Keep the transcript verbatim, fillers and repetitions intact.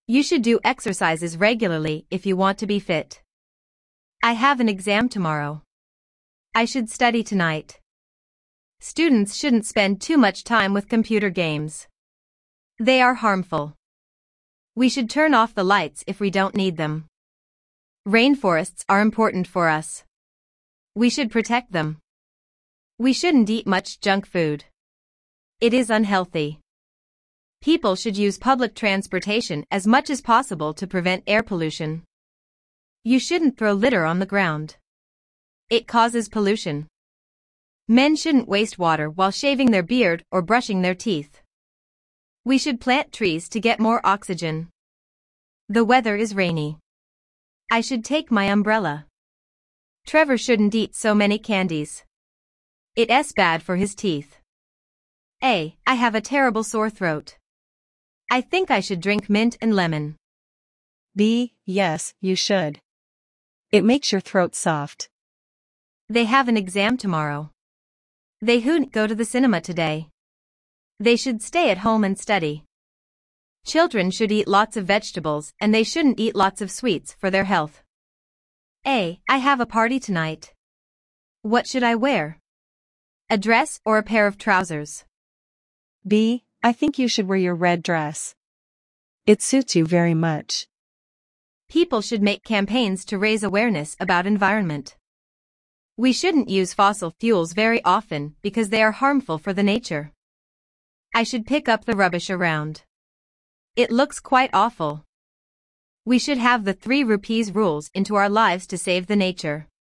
You should do exercises regularly if you want to be fit. I have an exam tomorrow. I should study tonight. Students shouldn't spend too much time with computer games. They are harmful. We should turn off the lights if we don't need them. Rainforests are important for us. We should protect them. We shouldn't eat much junk food. It is unhealthy. People should use public transportation as much as possible to prevent air pollution. You shouldn't throw litter on the ground. It causes pollution. Men shouldn't waste water while shaving their beard or brushing their teeth. We should plant trees to get more oxygen. The weather is rainy. I should take my umbrella. Trevor shouldn't eat so many candies. It's bad for his teeth. A. I have a terrible sore throat. I think I should drink mint and lemon. B. Yes, you should. It makes your throat soft. They have an exam tomorrow. They shouldn't go to the cinema today. They should stay at home and study. Children should eat lots of vegetables and they shouldn't eat lots of sweets for their health. A. I have a party tonight. What should I wear? A dress or a pair of trousers? B. I think you should wear your red dress. It suits you very much. People should make campaigns to raise awareness about environment. We shouldn't use fossil fuels very often because they are harmful for the nature. I should pick up the rubbish around. It looks quite awful. We should have the three rupees rules into our lives to save the nature.